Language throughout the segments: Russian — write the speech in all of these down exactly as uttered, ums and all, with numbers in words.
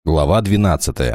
Глава двенадцатая.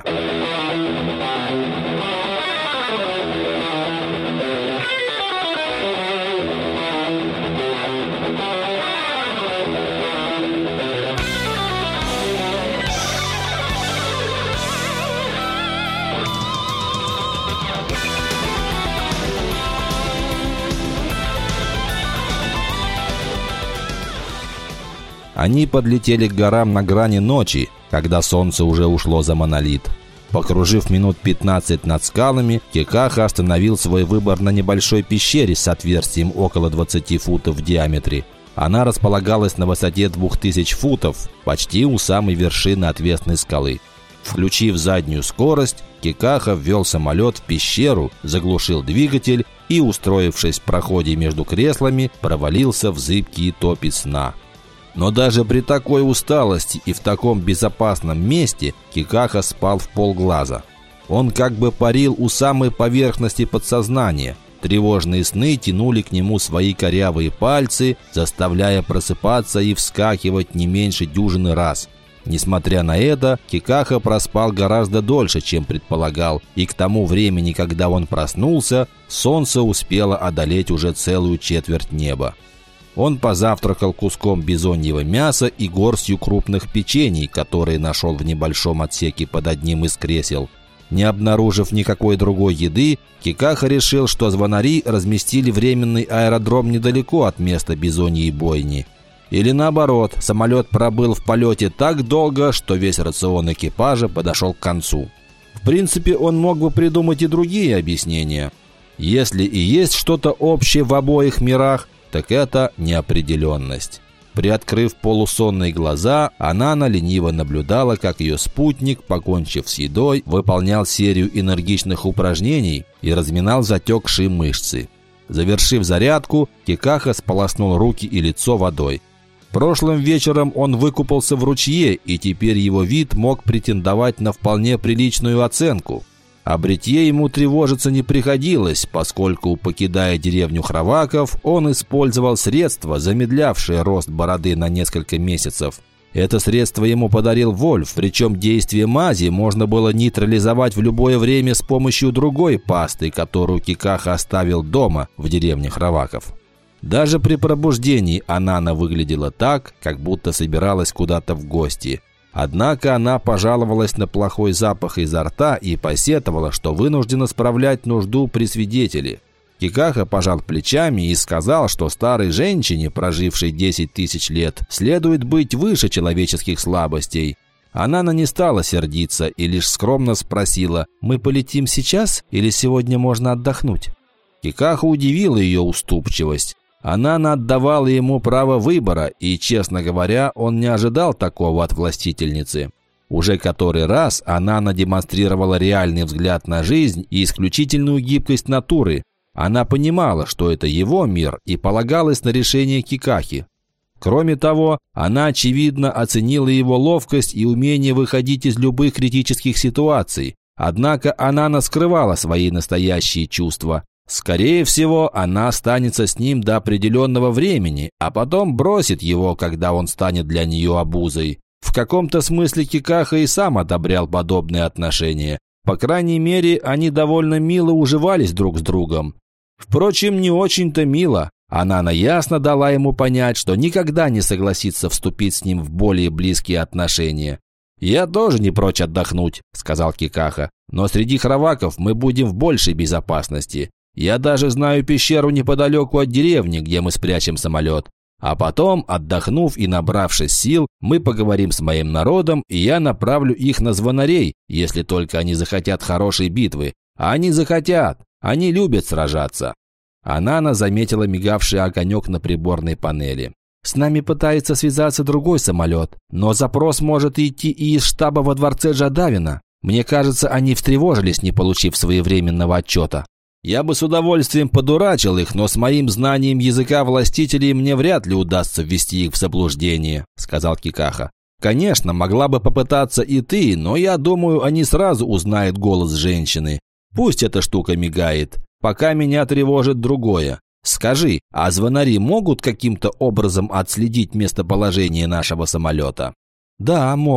Они подлетели к горам на грани ночи, когда солнце уже ушло за монолит. Покружив минут пятнадцать над скалами, Кикаха остановил свой выбор на небольшой пещере с отверстием около двадцати футов в диаметре. Она располагалась на высоте двух тысяч футов, почти у самой вершины отвесной скалы. Включив заднюю скорость, Кикаха ввел самолет в пещеру, заглушил двигатель и, устроившись в проходе между креслами, провалился в зыбкие топи сна. Но даже при такой усталости и в таком безопасном месте Кикаха спал в полглаза. Он как бы парил у самой поверхности подсознания. Тревожные сны тянули к нему свои корявые пальцы, заставляя просыпаться и вскакивать не меньше дюжины раз. Несмотря на это, Кикаха проспал гораздо дольше, чем предполагал, и к тому времени, когда он проснулся, солнце успело одолеть уже целую четверть неба. Он позавтракал куском бизоньего мяса и горстью крупных печений, которые нашел в небольшом отсеке под одним из кресел. Не обнаружив никакой другой еды, Кикаха решил, что звонари разместили временный аэродром недалеко от места бизоньей бойни. Или наоборот, самолет пробыл в полете так долго, что весь рацион экипажа подошел к концу. В принципе, он мог бы придумать и другие объяснения. Если и есть что-то общее в обоих мирах, так это неопределенность. Приоткрыв полусонные глаза, Анана лениво наблюдала, как ее спутник, покончив с едой, выполнял серию энергичных упражнений и разминал затекшие мышцы. Завершив зарядку, Кикаха сполоснул руки и лицо водой. Прошлым вечером он выкупался в ручье, и теперь его вид мог претендовать на вполне приличную оценку. О бритье ему тревожиться не приходилось, поскольку, покидая деревню Храваков, он использовал средство, замедлявшее рост бороды на несколько месяцев. Это средство ему подарил Вольф, причем действие мази можно было нейтрализовать в любое время с помощью другой пасты, которую Кикаха оставил дома в деревне Храваков. Даже при пробуждении Анана выглядела так, как будто собиралась куда-то в гости. Однако она пожаловалась на плохой запах изо рта и посетовала, что вынуждена справлять нужду при свидетеле. Кикаха пожал плечами и сказал, что старой женщине, прожившей десять тысяч лет, следует быть выше человеческих слабостей. Анана не стала сердиться и лишь скромно спросила: «Мы полетим сейчас или сегодня можно отдохнуть?» Кикаха удивила ее уступчивость. Анана отдавала ему право выбора, и, честно говоря, он не ожидал такого от властительницы. Уже который раз Анана демонстрировала реальный взгляд на жизнь и исключительную гибкость натуры. Она понимала, что это его мир, и полагалась на решение Кикахи. Кроме того, она, очевидно, оценила его ловкость и умение выходить из любых критических ситуаций. Однако Анана скрывала свои настоящие чувства. Скорее всего, она останется с ним до определенного времени, а потом бросит его, когда он станет для нее обузой. В каком-то смысле Кикаха и сам одобрял подобные отношения. По крайней мере, они довольно мило уживались друг с другом. Впрочем, не очень-то мило. Анана ясно дала ему понять, что никогда не согласится вступить с ним в более близкие отношения. «Я тоже не прочь отдохнуть», — сказал Кикаха, «но среди Храваков мы будем в большей безопасности. Я даже знаю пещеру неподалеку от деревни, где мы спрячем самолет. А потом, отдохнув и набравшись сил, мы поговорим с моим народом, и я направлю их на звонарей, если только они захотят хорошей битвы. А они захотят. Они любят сражаться». Анана заметила мигавший огонек на приборной панели. «С нами пытается связаться другой самолет, но запрос может идти и из штаба во дворце Джадавина. Мне кажется, они встревожились, не получив своевременного отчета». «Я бы с удовольствием подурачил их, но с моим знанием языка властителей мне вряд ли удастся ввести их в заблуждение», — сказал Кикаха. «Конечно, могла бы попытаться и ты, но я думаю, они сразу узнают голос женщины. Пусть эта штука мигает. Пока меня тревожит другое. Скажи, а звонари могут каким-то образом отследить местоположение нашего самолета?» «Да, могут.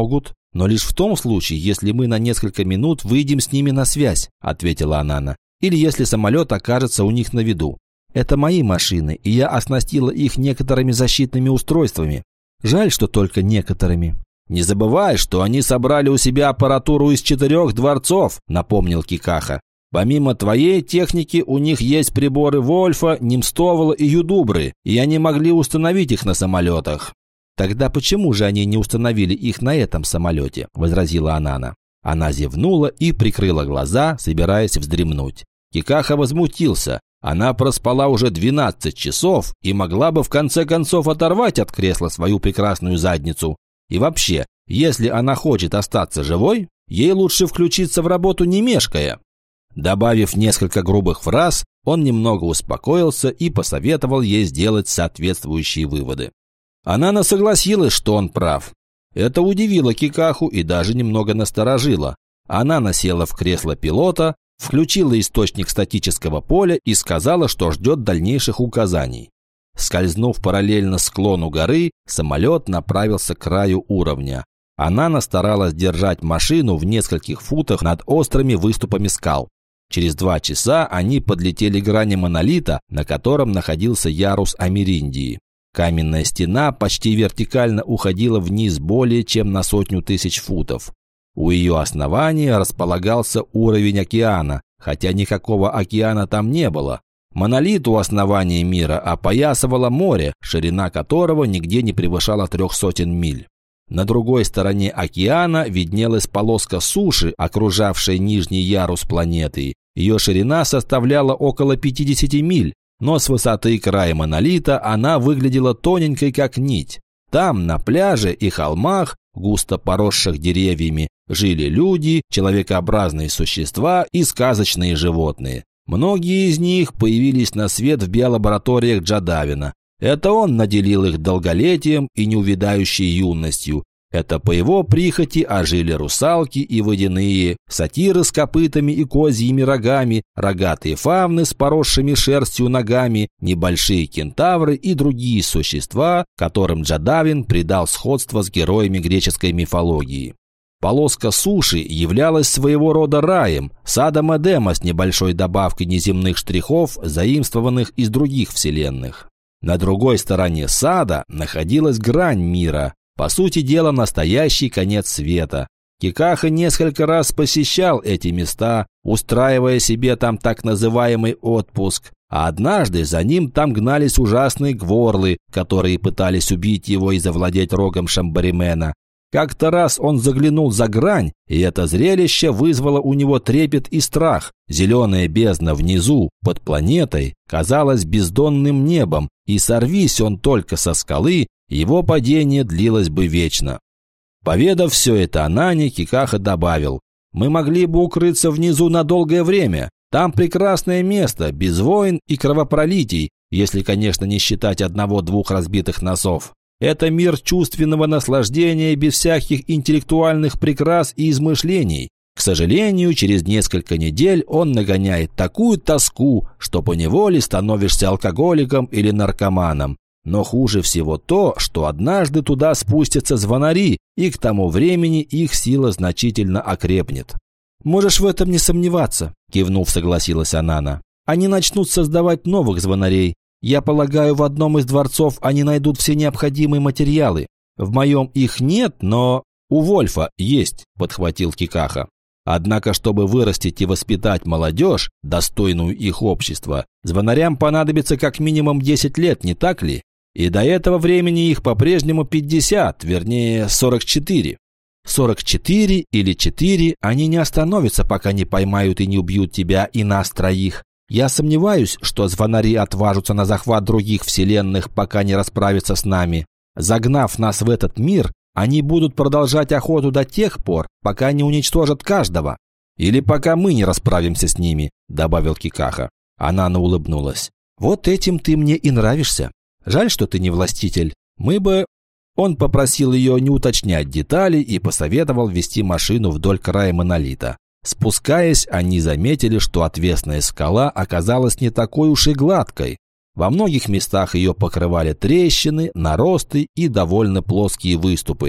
«Но лишь в том случае, если мы на несколько минут выйдем с ними на связь», – ответила Анана. «Или если самолет окажется у них на виду. Это мои машины, и я оснастила их некоторыми защитными устройствами. Жаль, что только некоторыми». «Не забывай, что они собрали у себя аппаратуру из четырех дворцов», – напомнил Кикаха. «Помимо твоей техники, у них есть приборы Вольфа, Нимстовола и Юдубры, и они могли установить их на самолетах». «Тогда почему же они не установили их на этом самолете?» – возразила Анана. Она зевнула и прикрыла глаза, собираясь вздремнуть. Кикаха возмутился. Она проспала уже двенадцать часов и могла бы в конце концов оторвать от кресла свою прекрасную задницу. И вообще, если она хочет остаться живой, ей лучше включиться в работу не мешкая. Добавив несколько грубых фраз, он немного успокоился и посоветовал ей сделать соответствующие выводы. Анана согласилась, что он прав. Это удивило Кикаху и даже немного насторожило. Анана села в кресло пилота, включила источник статического поля и сказала, что ждет дальнейших указаний. Скользнув параллельно склону горы, самолет направился к краю уровня. Анана старалась держать машину в нескольких футах над острыми выступами скал. Через два часа они подлетели к грани монолита, на котором находился ярус Америндии. Каменная стена почти вертикально уходила вниз более чем на сотню тысяч футов. У ее основания располагался уровень океана, хотя никакого океана там не было. Монолит у основания мира опоясывало море, ширина которого нигде не превышала трех сотен миль. На другой стороне океана виднелась полоска суши, окружавшая нижний ярус планеты. Ее ширина составляла около пятидесяти миль, но с высоты края монолита она выглядела тоненькой, как нить. Там, на пляже и холмах, густо поросших деревьями, жили люди, человекообразные существа и сказочные животные. Многие из них появились на свет в биолабораториях Джадавина. Это он наделил их долголетием и неувядающей юностью. Это по его прихоти ожили русалки и водяные, сатиры с копытами и козьими рогами, рогатые фавны с поросшими шерстью ногами, небольшие кентавры и другие существа, которым Джадавин придал сходство с героями греческой мифологии. Полоска суши являлась своего рода раем, садом Эдема с небольшой добавкой неземных штрихов, заимствованных из других вселенных. На другой стороне сада находилась грань мира, по сути дела настоящий конец света. Кикаха несколько раз посещал эти места, устраивая себе там так называемый отпуск, а однажды за ним там гнались ужасные гворлы, которые пытались убить его и завладеть рогом Шамбаримена. Как-то раз он заглянул за грань, и это зрелище вызвало у него трепет и страх. Зеленая бездна внизу, под планетой, казалась бездонным небом, и сорвись он только со скалы, его падение длилось бы вечно. Поведав все это Анане, Кикаха добавил: «Мы могли бы укрыться внизу на долгое время. Там прекрасное место, без войн и кровопролитий, если, конечно, не считать одного-двух разбитых носов. Это мир чувственного наслаждения без всяких интеллектуальных прикрас и измышлений. К сожалению, через несколько недель он нагоняет такую тоску, что поневоле становишься алкоголиком или наркоманом. Но хуже всего то, что однажды туда спустятся звонари, и к тому времени их сила значительно окрепнет». «Можешь в этом не сомневаться», – кивнув, согласилась Анана. «Они начнут создавать новых звонарей. Я полагаю, в одном из дворцов они найдут все необходимые материалы. В моем их нет, но...» «У Вольфа есть», – подхватил Кикаха. «Однако, чтобы вырастить и воспитать молодежь, достойную их общества, звонарям понадобится как минимум десять лет, не так ли? И до этого времени их по-прежнему пятьдесят, вернее, сорок четыре. сорок четыре или четыре они не остановятся, пока не поймают и не убьют тебя и нас троих. Я сомневаюсь, что звонари отважатся на захват других вселенных, пока не расправятся с нами. Загнав нас в этот мир, они будут продолжать охоту до тех пор, пока не уничтожат каждого. Или пока мы не расправимся с ними», – добавил Кикаха. Анана улыбнулась. «Вот этим ты мне и нравишься. Жаль, что ты не властитель. Мы бы...» Он попросил ее не уточнять детали и посоветовал вести машину вдоль края монолита. Спускаясь, они заметили, что отвесная скала оказалась не такой уж и гладкой. Во многих местах ее покрывали трещины, наросты и довольно плоские выступы.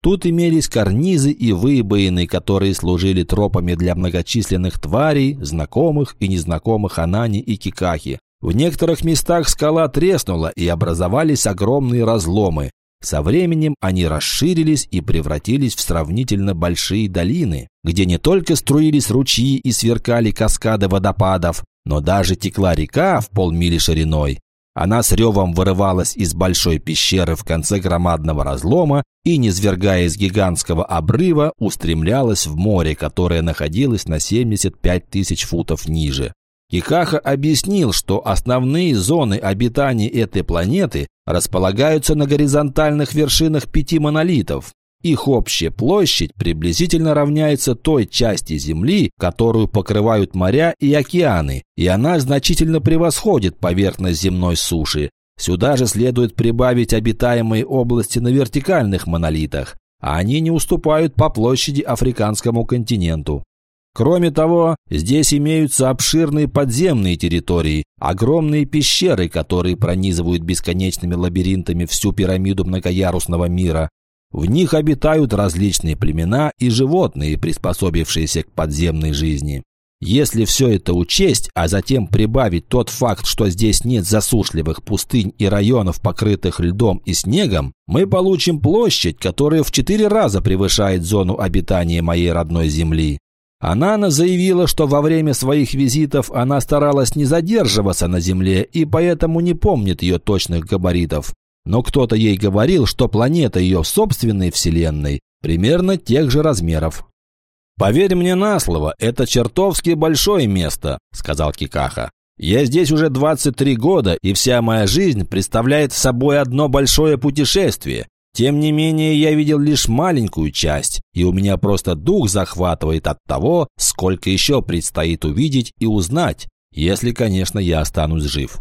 Тут имелись карнизы и выбоины, которые служили тропами для многочисленных тварей, знакомых и незнакомых Анане и Кикахи. В некоторых местах скала треснула, и образовались огромные разломы. Со временем они расширились и превратились в сравнительно большие долины, где не только струились ручьи и сверкали каскады водопадов, но даже текла река в полмили шириной. Она с ревом вырывалась из большой пещеры в конце громадного разлома и, низвергаясь с гигантского обрыва, устремлялась в море, которое находилось на семьдесят пять тысяч футов ниже. Кикаха объяснил, что основные зоны обитания этой планеты располагаются на горизонтальных вершинах пяти монолитов. Их общая площадь приблизительно равняется той части Земли, которую покрывают моря и океаны, и она значительно превосходит поверхность земной суши. Сюда же следует прибавить обитаемые области на вертикальных монолитах, а они не уступают по площади африканскому континенту. Кроме того, здесь имеются обширные подземные территории, огромные пещеры, которые пронизывают бесконечными лабиринтами всю пирамиду многоярусного мира. В них обитают различные племена и животные, приспособившиеся к подземной жизни. Если все это учесть, а затем прибавить тот факт, что здесь нет засушливых пустынь и районов, покрытых льдом и снегом, мы получим площадь, которая в четыре раза превышает зону обитания моей родной земли. Анана заявила, что во время своих визитов она старалась не задерживаться на Земле и поэтому не помнит ее точных габаритов. Но кто-то ей говорил, что планета ее собственной Вселенной примерно тех же размеров. «Поверь мне на слово, это чертовски большое место», – сказал Кикаха. «Я здесь уже двадцать три года, и вся моя жизнь представляет собой одно большое путешествие. Тем не менее, я видел лишь маленькую часть, и у меня просто дух захватывает от того, сколько еще предстоит увидеть и узнать, если, конечно, я останусь жив».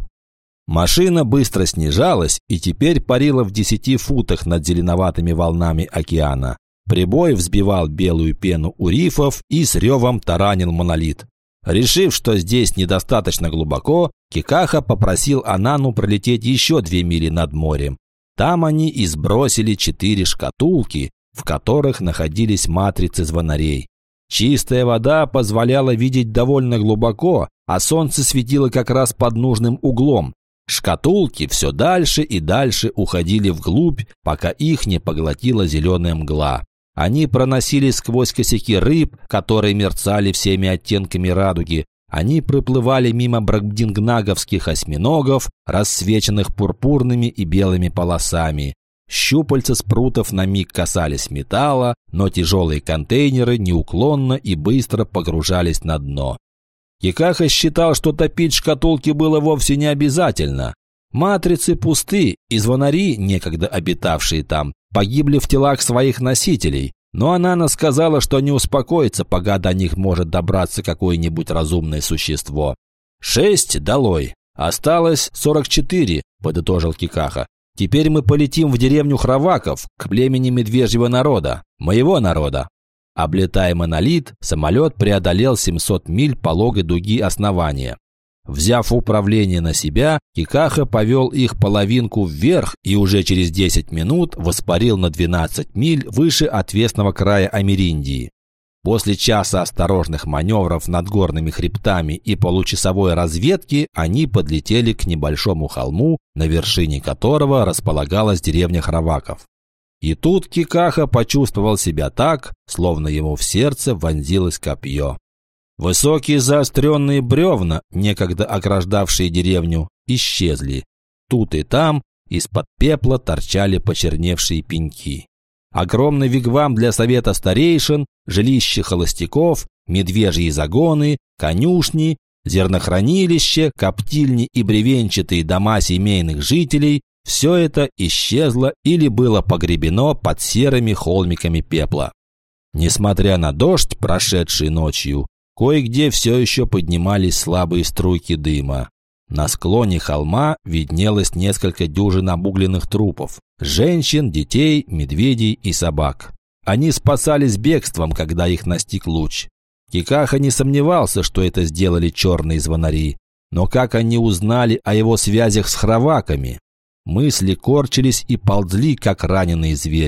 Машина быстро снижалась и теперь парила в десяти футах над зеленоватыми волнами океана. Прибой взбивал белую пену у рифов и с ревом таранил монолит. Решив, что здесь недостаточно глубоко, Кикаха попросил Анану пролететь еще две мили над морем. Там они и сбросили четыре шкатулки, в которых находились матрицы звонарей. Чистая вода позволяла видеть довольно глубоко, а солнце светило как раз под нужным углом. Шкатулки все дальше и дальше уходили вглубь, пока их не поглотила зеленая мгла. Они проносились сквозь косяки рыб, которые мерцали всеми оттенками радуги. Они проплывали мимо бракбдингнаговских осьминогов, рассвеченных пурпурными и белыми полосами. Щупальца спрутов на миг касались металла, но тяжелые контейнеры неуклонно и быстро погружались на дно. Кикаха считал, что топить шкатулки было вовсе не обязательно. Матрицы пусты, и звонари, некогда обитавшие там, погибли в телах своих носителей, но Анана сказала, что не успокоится, пока до них может добраться какое-нибудь разумное существо. «Шесть долой. Осталось сорок четыре», – подытожил Кикаха. «Теперь мы полетим в деревню Храваков, к племени медвежьего народа, моего народа». Облетая монолит, самолет преодолел семьсот миль пологой дуги основания. Взяв управление на себя, Кикаха повел их половинку вверх и уже через десять минут воспарил на двенадцать миль выше отвесного края Америндии. После часа осторожных маневров над горными хребтами и получасовой разведки они подлетели к небольшому холму, на вершине которого располагалась деревня Храваков. И тут Кикаха почувствовал себя так, словно ему в сердце вонзилось копье. Высокие заостренные бревна, некогда ограждавшие деревню, исчезли. Тут и там из-под пепла торчали почерневшие пеньки. Огромный вигвам для совета старейшин, жилище холостяков, медвежьи загоны, конюшни, зернохранилище, коптильни и бревенчатые дома семейных жителей – все это исчезло или было погребено под серыми холмиками пепла. Несмотря на дождь, прошедший ночью, кое-где все еще поднимались слабые струйки дыма. На склоне холма виднелось несколько дюжин обугленных трупов – женщин, детей, медведей и собак. Они спасались бегством, когда их настиг луч. Кикаха не сомневался, что это сделали черные звонари. Но как они узнали о его связях с Храваками? Мысли корчились и ползли, как раненые звери.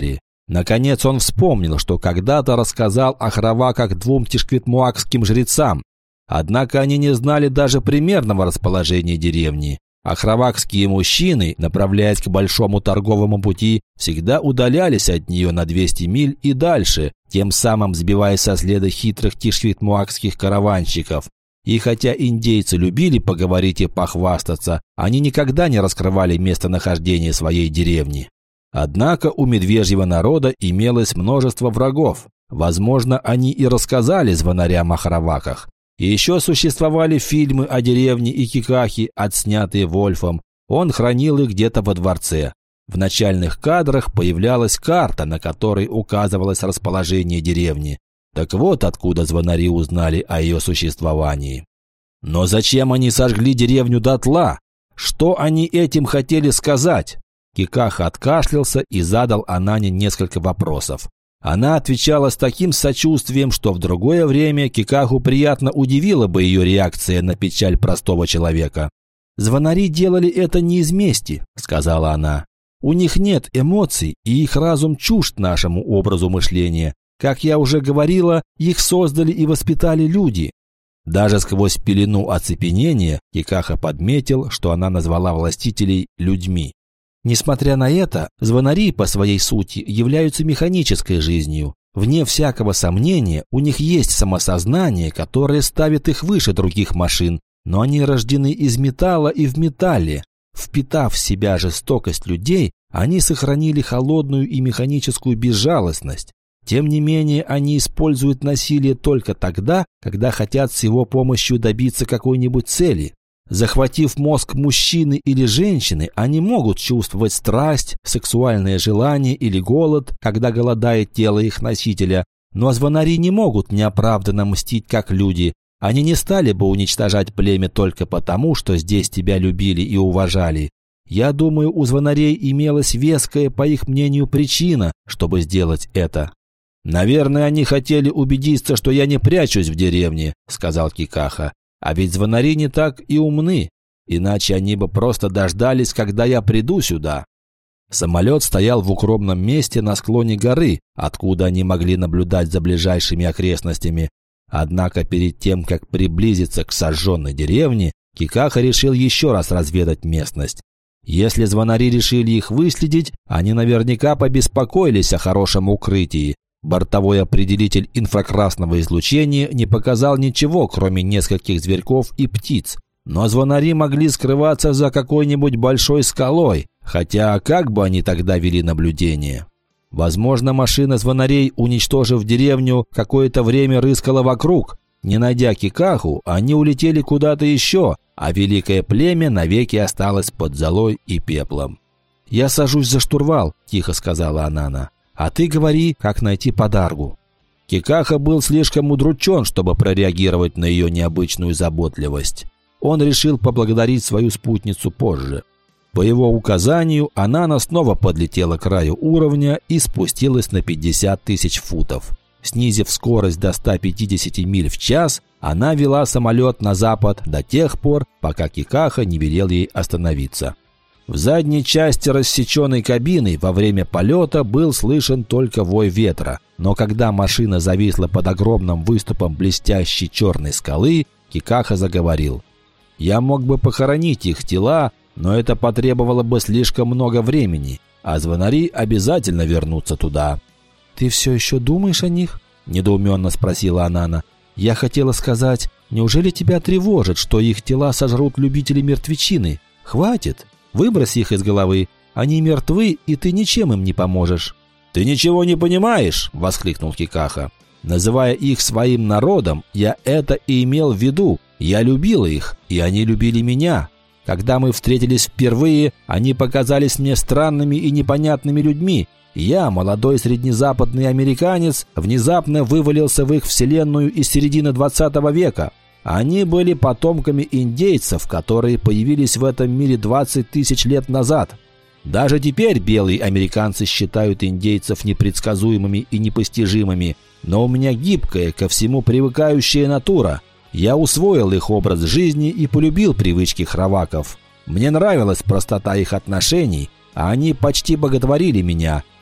Наконец он вспомнил, что когда-то рассказал о храваках двум тишквитмуакским жрецам. Однако они не знали даже примерного расположения деревни. А хравакские мужчины, направляясь к большому торговому пути, всегда удалялись от нее на двести миль и дальше, тем самым сбивая со следа хитрых тишквитмуакских караванщиков. И хотя индейцы любили поговорить и похвастаться, они никогда не раскрывали местонахождение своей деревни. Однако у медвежьего народа имелось множество врагов. Возможно, они и рассказали звонарям о храваках. И еще существовали фильмы о деревне Икикахи, отснятые Вольфом. Он хранил их где-то во дворце. В начальных кадрах появлялась карта, на которой указывалось расположение деревни. Так вот откуда звонари узнали о ее существовании. Но зачем они сожгли деревню дотла? Что они этим хотели сказать? Кикаха откашлялся и задал Анане несколько вопросов. Она отвечала с таким сочувствием, что в другое время Кикаху приятно удивила бы ее реакция на печаль простого человека. «Звонари делали это не из мести», — сказала она. «У них нет эмоций, и их разум чужд нашему образу мышления. Как я уже говорила, их создали и воспитали люди». Даже сквозь пелену оцепенения Кикаха подметил, что она назвала властителей людьми. Несмотря на это, звонари по своей сути являются механической жизнью. Вне всякого сомнения, у них есть самосознание, которое ставит их выше других машин, но они рождены из металла и в металле. Впитав в себя жестокость людей, они сохранили холодную и механическую безжалостность. Тем не менее, они используют насилие только тогда, когда хотят с его помощью добиться какой-нибудь цели. Захватив мозг мужчины или женщины, они могут чувствовать страсть, сексуальное желание или голод, когда голодает тело их носителя, но звонари не могут неоправданно мстить как люди. Они не стали бы уничтожать племя только потому, что здесь тебя любили и уважали. Я думаю, у звонарей имелась веская, по их мнению, причина, чтобы сделать это. «Наверное, они хотели убедиться, что я не прячусь в деревне», — сказал Кикаха. «А ведь звонари не так и умны, иначе они бы просто дождались, когда я приду сюда». Самолет стоял в укромном месте на склоне горы, откуда они могли наблюдать за ближайшими окрестностями. Однако перед тем, как приблизиться к сожженной деревне, Кикаха решил еще раз разведать местность. Если звонари решили их выследить, они наверняка побеспокоились о хорошем укрытии. Бортовой определитель инфракрасного излучения не показал ничего, кроме нескольких зверьков и птиц. Но звонари могли скрываться за какой-нибудь большой скалой, хотя как бы они тогда вели наблюдение? Возможно, машина звонарей, уничтожив деревню, какое-то время рыскала вокруг. Не найдя Кикаху, они улетели куда-то еще, а великое племя навеки осталось под золой и пеплом. «Я сажусь за штурвал», – тихо сказала Анана. «А ты говори, как найти подаргу». Кикаха был слишком удручен, чтобы прореагировать на ее необычную заботливость. Он решил поблагодарить свою спутницу позже. По его указанию, Анана снова подлетела к краю уровня и спустилась на пятьдесят тысяч футов. Снизив скорость до ста пятидесяти миль в час, она вела самолет на запад до тех пор, пока Кикаха не велел ей остановиться. В задней части рассеченной кабины во время полета был слышен только вой ветра, но когда машина зависла под огромным выступом блестящей черной скалы, Кикаха заговорил. «Я мог бы похоронить их тела, но это потребовало бы слишком много времени, а звонари обязательно вернутся туда». «Ты все еще думаешь о них?» – недоуменно спросила Анана. «Я хотела сказать, неужели тебя тревожит, что их тела сожрут любители мертвечины? Хватит! Выбрось их из головы. Они мертвы, и ты ничем им не поможешь». «Ты ничего не понимаешь!» – воскликнул Кикаха. «Называя их своим народом, я это и имел в виду. Я любил их, и они любили меня. Когда мы встретились впервые, они показались мне странными и непонятными людьми. Я, молодой среднезападный американец, внезапно вывалился в их вселенную из середины двадцатого века. Они были потомками индейцев, которые появились в этом мире двадцать тысяч лет назад. Даже теперь белые американцы считают индейцев непредсказуемыми и непостижимыми, но у меня гибкая, ко всему привыкающая натура. Я усвоил их образ жизни и полюбил привычки храваков. Мне нравилась простота их отношений, а они почти боготворили меня.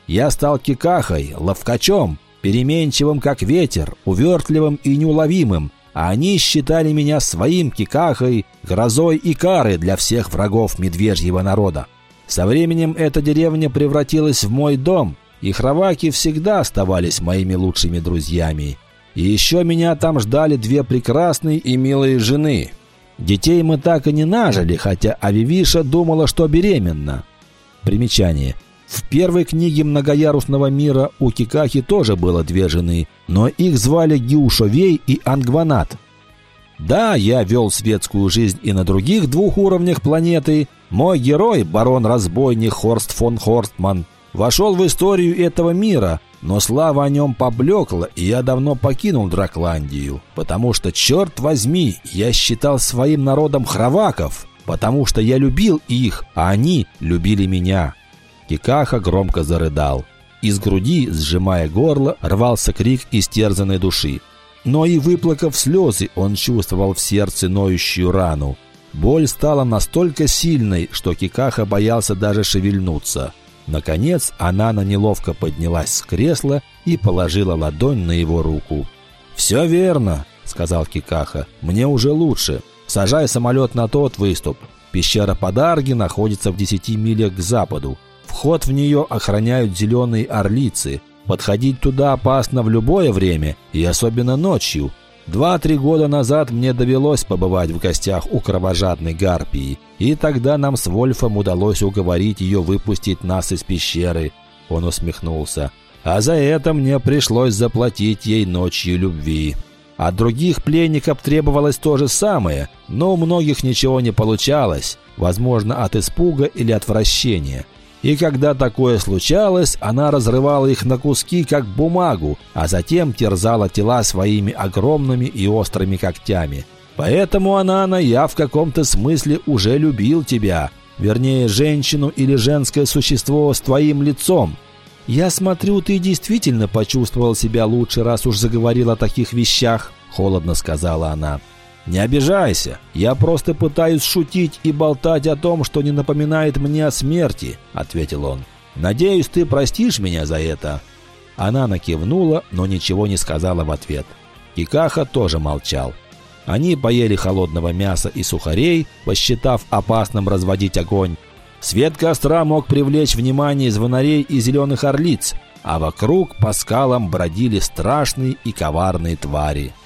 Я стал Кикахой, ловкачом, переменчивым как ветер, увертливым и неуловимым, а они считали меня своим Кикахой, грозой и карой для всех врагов медвежьего народа. Со временем эта деревня превратилась в мой дом, и храваки всегда оставались моими лучшими друзьями. И еще меня там ждали две прекрасные и милые жены. Детей мы так и не нажили, хотя Авивиша думала, что беременна. Примечание. В первой книге многоярусного мира у Кикахи тоже было две жены, но их звали Гиушовей и Ангванат. Да, я вел светскую жизнь и на других двух уровнях планеты. Мой герой, барон-разбойник Хорст фон Хорстман, вошел в историю этого мира, но слава о нем поблекла, и я давно покинул Дракландию, потому что, черт возьми, я считал своим народом храваков, потому что я любил их, а они любили меня. Кикаха громко зарыдал. Из груди, сжимая горло, рвался крик истерзанной души. Но и выплакав слезы, он чувствовал в сердце ноющую рану. Боль стала настолько сильной, что Кикаха боялся даже шевельнуться. Наконец, Анана неловко поднялась с кресла и положила ладонь на его руку. «Все верно», — сказал Кикаха, — «мне уже лучше. Сажай самолет на тот выступ. Пещера Подарги находится в десяти милях к западу. Вход в нее охраняют зеленые орлицы. Подходить туда опасно в любое время, и особенно ночью. Два-три года назад мне довелось побывать в гостях у кровожадной гарпии, и тогда нам с Вольфом удалось уговорить ее выпустить нас из пещеры». Он усмехнулся. «А за это мне пришлось заплатить ей ночью любви. От других пленников требовалось то же самое, но у многих ничего не получалось, возможно, от испуга или отвращения. И когда такое случалось, она разрывала их на куски, как бумагу, а затем терзала тела своими огромными и острыми когтями. Поэтому, Анана, я в каком-то смысле уже любил тебя, вернее, женщину или женское существо с твоим лицом. Я смотрю, ты действительно почувствовал себя лучше, раз уж заговорил о таких вещах», — холодно сказала она. «Не обижайся, я просто пытаюсь шутить и болтать о том, что не напоминает мне о смерти», — ответил он. «Надеюсь, ты простишь меня за это». Она накивнула, но ничего не сказала в ответ. Кикаха тоже молчал. Они поели холодного мяса и сухарей, посчитав опасным разводить огонь. Свет костра мог привлечь внимание звонарей и зеленых орлиц, а вокруг по скалам бродили страшные и коварные твари.